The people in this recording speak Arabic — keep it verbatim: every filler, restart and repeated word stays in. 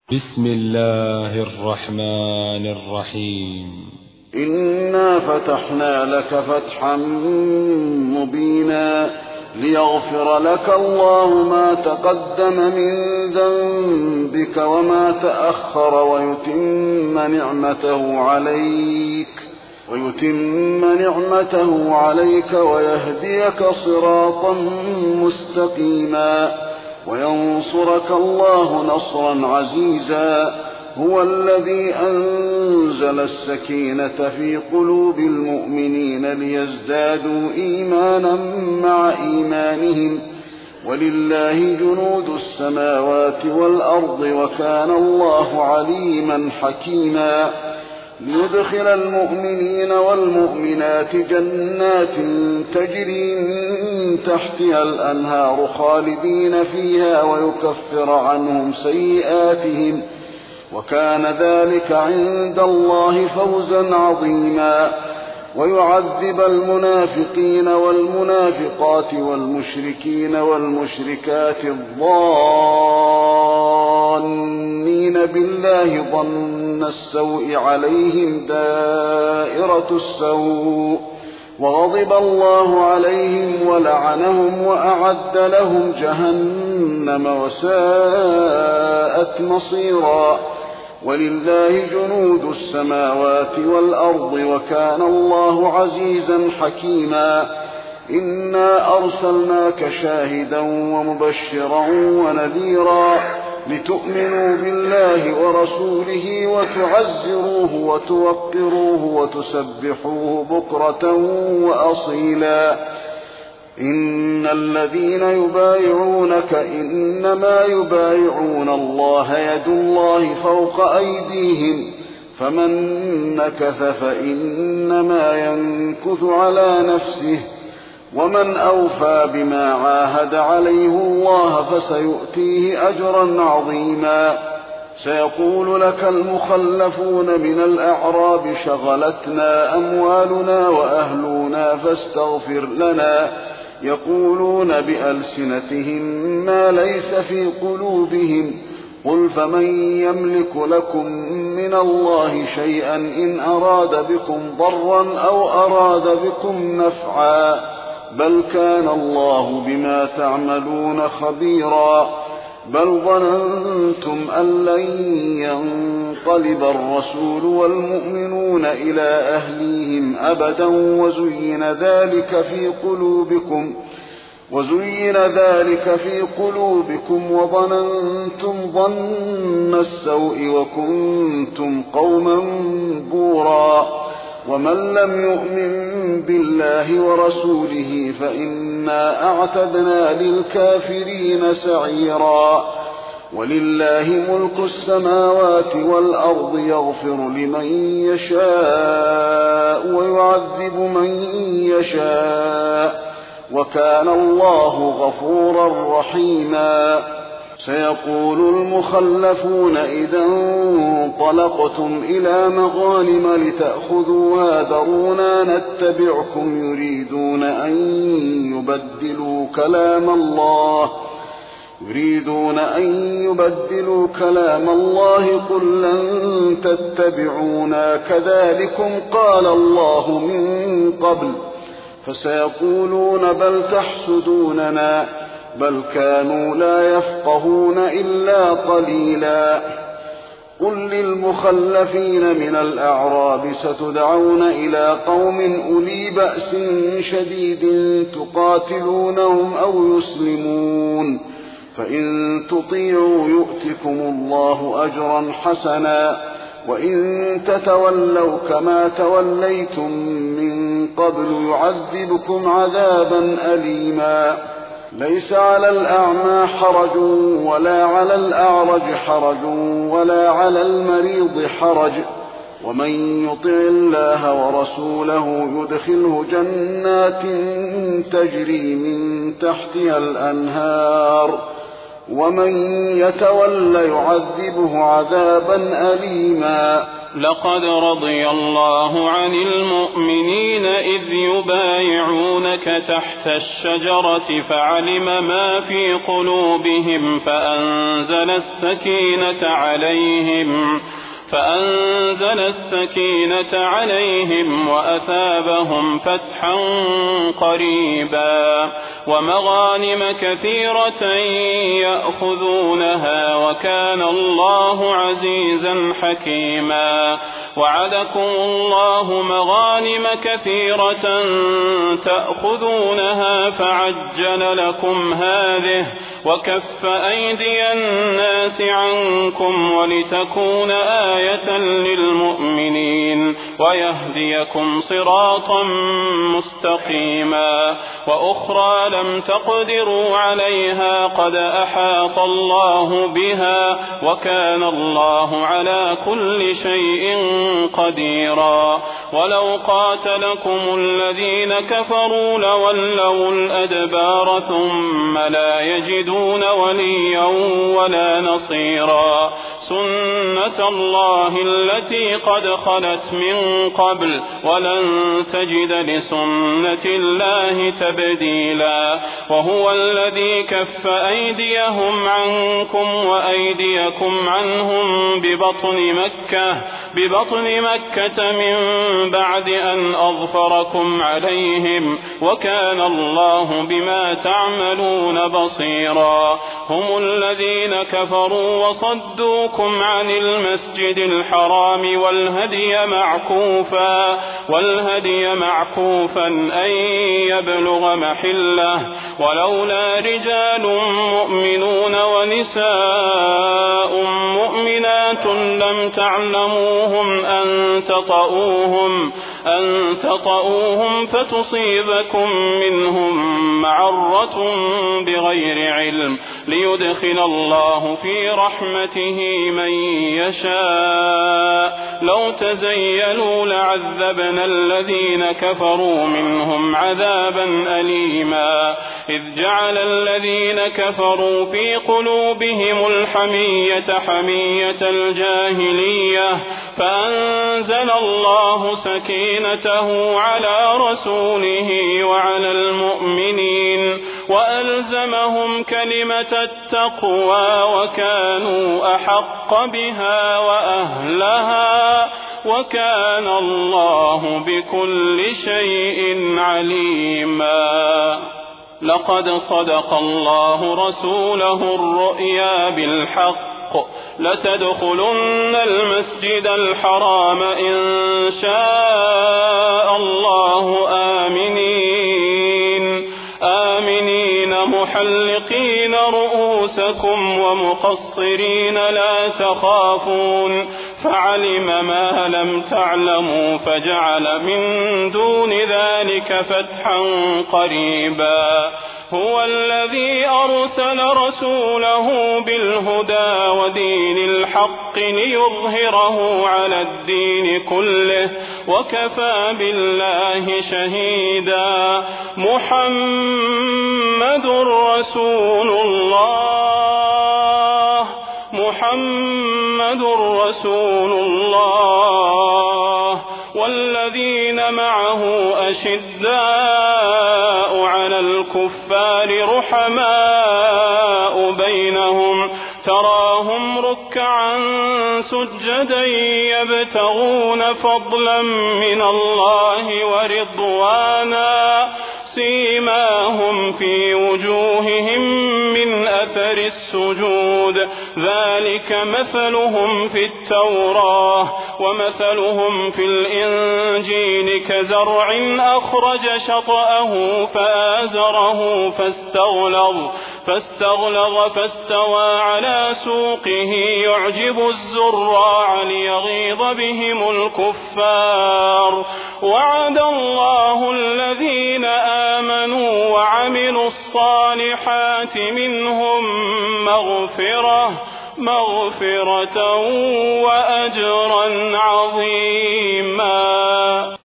بسم الله الرحمن الرحيم. إنا فتحنا لك فتحا مبينا ليغفر لك الله ما تقدم من ذنبك وما تأخر ويتم نعمته عليك ويتم نعمته عليك ويهديك صراطا مستقيما وينصرك الله نصرا عزيزا. هو الذي أنزل السكينة في قلوب المؤمنين ليزدادوا إيمانا مع إيمانهم ولله جنود السماوات والأرض وكان الله عليما حكيما. ليدخل المؤمنين والمؤمنات جنات تجري من تحتها الأنهار خالدين فيها ويكفر عنهم سيئاتهم وكان ذلك عند الله فوزا عظيما. ويعذب المنافقين والمنافقات والمشركين والمشركات الظانين بالله ظن السوء عليهم دائرة السوء وغضب الله عليهم ولعنهم وأعد لهم جهنم وساءت مصيرا. ولله جنود السماوات والأرض وكان الله عزيزا حكيما. إنا أرسلناك شاهدا ومبشرا ونذيرا لتؤمنوا بالله ورسوله وتعزروه وتوقروه وتسبحوه بكرة وأصيلا. إن الذين يبايعونك إنما يبايعون الله يد الله فوق أيديهم فمن نكث فإنما ينكث على نفسه ومن أوفى بما عاهد عليه الله فسيؤتيه أجرا عظيما. سيقول لك المخلفون من الأعراب شغلتنا أموالنا وأهلنا فاستغفر لنا يقولون بألسنتهم ما ليس في قلوبهم قل فمن يملك لكم من الله شيئا إن أراد بكم ضرا أو أراد بكم نفعا بل كان الله بما تعملون خبيرا. بل ظننتم أن لن ينقلب الرسول والمؤمنون إلى أهليهم أبدا وزين ذلك في قلوبكم وزين ذلك في قلوبكم وظننتم ظن السوء وكنتم قوما بورا. ومن لم يؤمن بالله ورسوله فإنا أعتدنا للكافرين سعيرا. ولله ملك السماوات والأرض يغفر لمن يشاء ويعذب من يشاء وكان الله غفورا رحيما. سيقول المخلفون إذا انطلقتم إلى مغانم لتأخذوها ذرونا نتبعكم يريدون أن يبدلوا كلام الله يريدون أن يبدلوا كلام الله قل لن تتبعونا كذلكم قال الله من قبل فسيقولون بل تحسدوننا بل كانوا لا يفقهون إلا قليلا. قل للمخلفين من الأعراب ستدعون إلى قوم أولي بأس شديد تقاتلونهم أو يسلمون فإن تطيعوا يؤتكم الله أجرا حسنا وإن تتولوا كما توليتم من قبل يعذبكم عذابا أليما. ليس على الأعمى حرج ولا على الأعرج حرج ولا على المريض حرج ومن يطع الله ورسوله يدخله جنات تجري من تحتها الأنهار ومن يتول يعذبه عذابا أليما. لقد رضي الله عن المؤمنين إذ يبايعونك تحت الشجرة فعلم ما في قلوبهم فأنزل السكينة عليهم فأنزل السكينة عليهم وأثابهم فتحا قريبا ومغانم كثيرة يأخذونها وكان الله عزيزا حكيما وعدكم الله مغانم كثيرة تأخذونها فعجل لكم هذه وكف أيدي الناس عنكم ولتكون آية للمؤمنين ويهديكم صراطا مستقيما وأخرى لم تقدروا عليها قد أحاط الله بها وكان الله على كل شيء قديرا ولو قاتلكم الذين كفروا لولوا الأدبار ثم لا يجدون وليا ولا نصيرا سنة الله التي قد خلت من قبل ولن تجد لسنة الله تبديلا وهو الذي كف أيديهم عنكم وأيديكم عنهم ببطن مكة ببطن مكة من بعد أن أظفركم عليهم وكان الله بما تعملون بصيرا هم الذين كفروا وصدوكم عن المسجد الحرام والهدي معكوفا والهدي معكوفا أن يبلغ محله ولولا رجال مؤمنون ونساء مؤمنات لم تعلموهم أن تطؤوهم أن تطؤوهم فتصيبكم منهم معرة بغير علم ليدخل الله في رحمته من يشاء لو تزيلوا لعذبنا الذين كفروا منهم عذابا أليما إذ جعل الذين كفروا في قلوبهم الحمية حمية الجاهلية فأنزل الله سكينته على رسوله وعلى المؤمنين وألزمهم كلمة التقوى وكانوا أحق بها وأهلها وكان الله بكل شيء عليما لقد صدق الله رسوله الرؤيا بالحق لتدخلن المسجد الحرام إن شاء الله آمنين آمنين محلقين رؤوسكم ومقصرين لا تخافون فعلم ما لم تعلموا فجعل من دون ذلك فتحا قريبا هو الذي أرسل رسوله بالهدى ودين الحق ليظهره على الدين كله وكفى بالله شهيدا محمد رسول الله محمد رسول الله والذين معه أشداء على الكفار رحماء بينهم تراهم ركعا سجدا يبتغون فضلا من الله ورضوانا سيماهم في وجوههم من أثر السجود ذلك مثلهم في التوراة ومثلهم في الإنجيل كزرع أخرج شطأه فآزره فاستغلظ فاستغلظ فاستوى على سوقه يعجب الزراع ليغيظ بهم الكفار وعد الله الذين آمنوا وعملوا الصالحات منهم مغفرة مغفرة وأجرا عظيما.